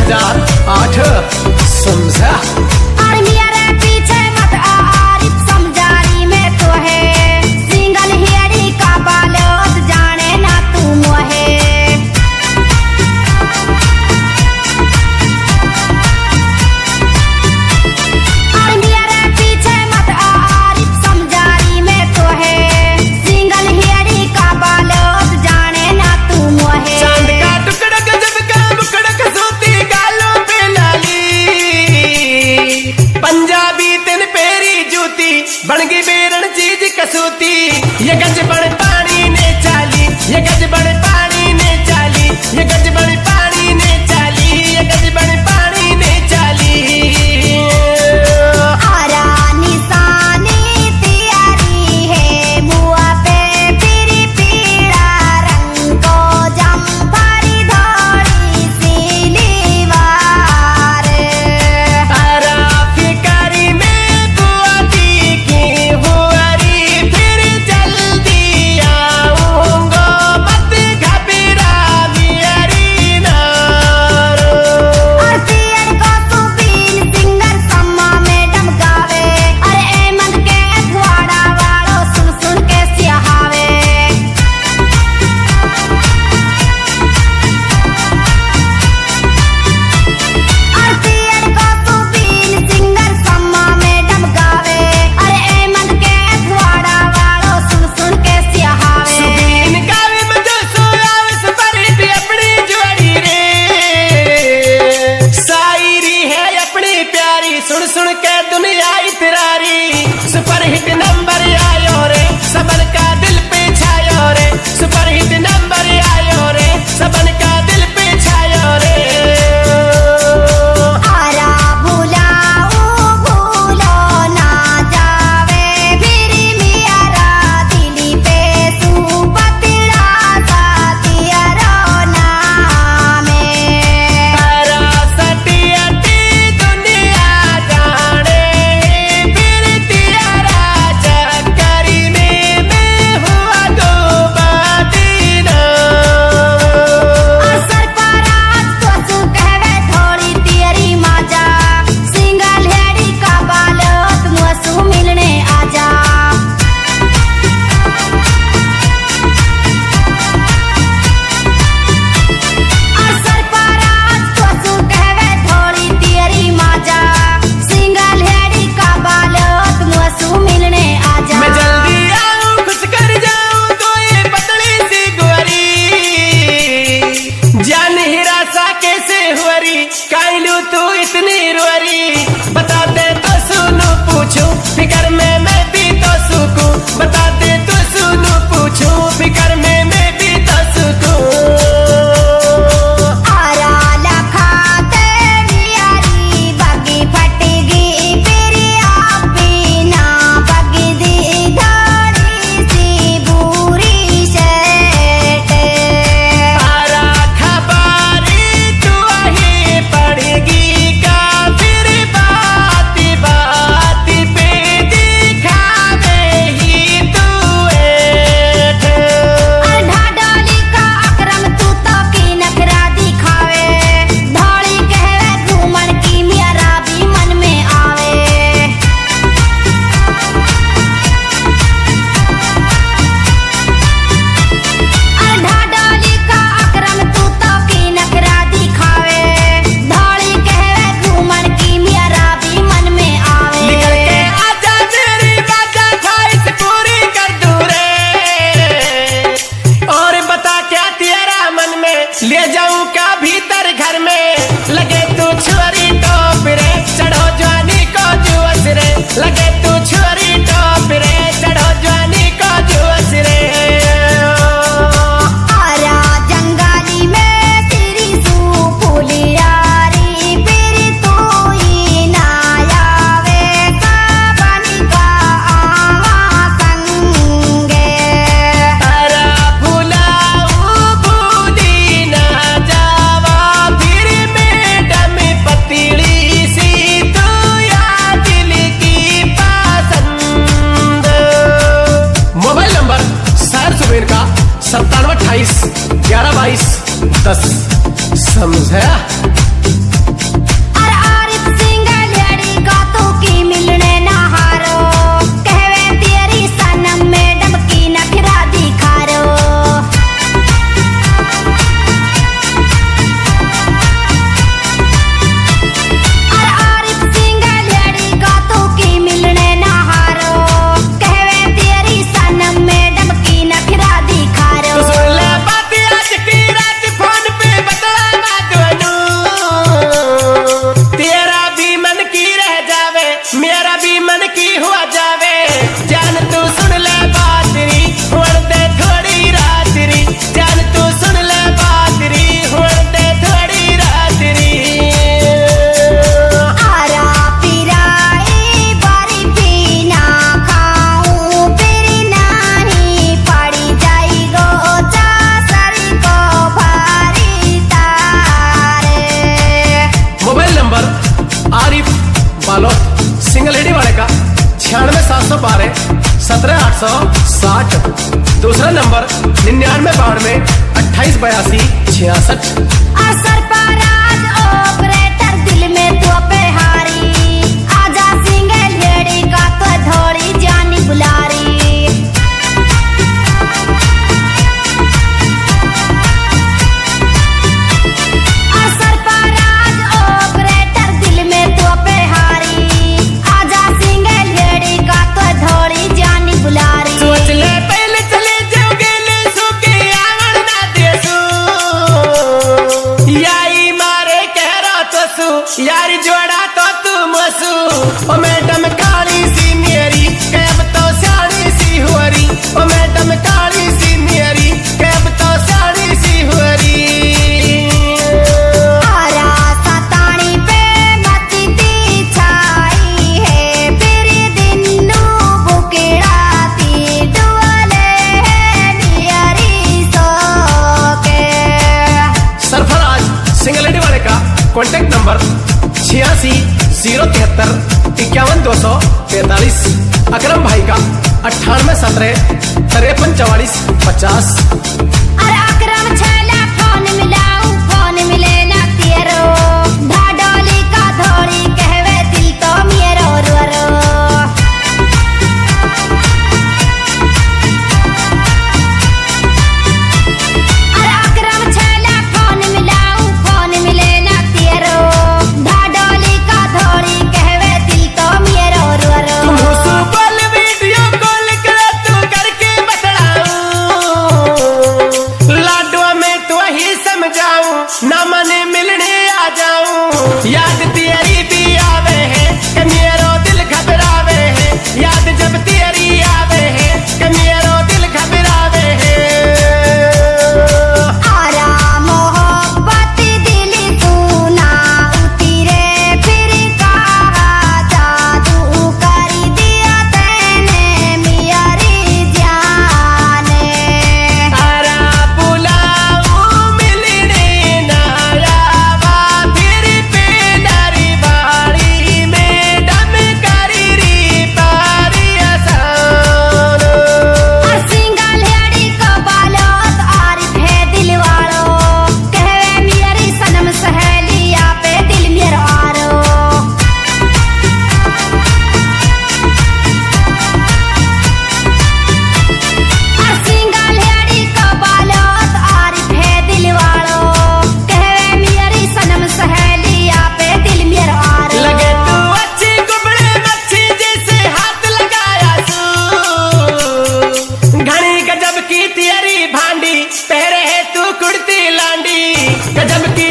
2008 समझा। बनगी बेरन चीज कसूती, ये गज बड़ पानी ने चाली, ये गज बड़ पानी ने चाली, ये गज बड़ पानी ने चाली, ये गज बड़ पानी ने चाली। सुन सुन के दुनिया इतरारी, सुपर हिट नंबर आयो रे, सबन का दिल पे छायो रे, सुपर हिट नंबर आयो रे, सबन का दिल पे छायो रे। काइलू तू इतनी रुअरी, बता दे तो सुनू पूछूं, फिकर में मैं भी तो सुकूं, बता दे तो सुनू पूछूं, फिकर में मैं भी तो सुकूं। ले जाऊं का भीतर घर में, लगे तू छुरी टॉप रे, चढ़ो जवानी को जुअस रे, लगे तू छुरी टॉप रे, चढ़ो जवानी को जुअस रे। जंगाली में तेरी सू फूलियारी, फिर तू ही ना आवे सबनी का आवा संगे। का 97 28 11 22 10 समझा। 860। दूसरा नंबर 9992 2882 66। असर पराज ऑपरेटर दिल में तो पे हारी, आजा सिंगल लेडी का तो थोड़ी जानी बुलारी। असर पराज ऑपरेटर दिल में तो पे हारी, आजा सिंगल लेडी का तो थोड़ी जानी बुलारी। सोच ले पहले चले जाओ गेले सुके आंगन ना देसू, याई मारे कह रहा तो सू यारी जोड़ा तो तू मसू। ओ मैडम काली सी मेरी कैब तो साड़ी सी हुरी, ओ मैडम काली सी मेरी कैब तो साड़ी सी हुरी। आरा सतानी पे मती ती छाई है, फिर दिनू बुकेड़ाती डुअले है नियरी सो के। सरफराज सिंगल लेडी वाले का कॉन्टेक्ट नंबर 86 073 51 243। अकरम भाई का 98 17 53 44 50। अरे अकरम छेला फोन मिलाऊ, फोन मिले ना तेरो, ढाडोली का धोड़ी कहवे दिल तो मेरो रोरो। अरे अकरम छेला फोन मिलाऊ, फोन मिले ना तेरो, ढाडोली का धोड़ी कहवे दिल तो मेरो रोरो। तुम सुबल वीडियो कॉल करे तू करके बतलाऊं, लाडवा में तो ही समझाऊं, ना मने मिलने आ जाऊं। याद तेरी भी आवे है कि मेरो दिल घबरावे है, याद जब तेरी आवे है कि मेरो दिल घबरावे है। आरा मोहब्बत दिल तू ना उतरे, फिर कहा जादू कर दिया तैने मियारी जाने। आरा बुलाऊं मिलने ना आवा, फिर पे डरी बाड़ी में डम करी री पारी आसान। और सिंगल हेड़ी को बालोत आरिफ है दिल वालो, कहवे मियारी सनम सहेलिया पे दिल मेरो आरो। और सिंगल हेड़ी को बालोत आरिफ है दिल वालो, कहवे मियारी सनम सहेलिया पे दिल मेरो आरो। लगे तू अच्छी कुबड़े मच्छी जैसे हाथ लगाया तू, घनी गजब की तेरी भांडी, पहरे है तू कुर्ती लांडी, गजब की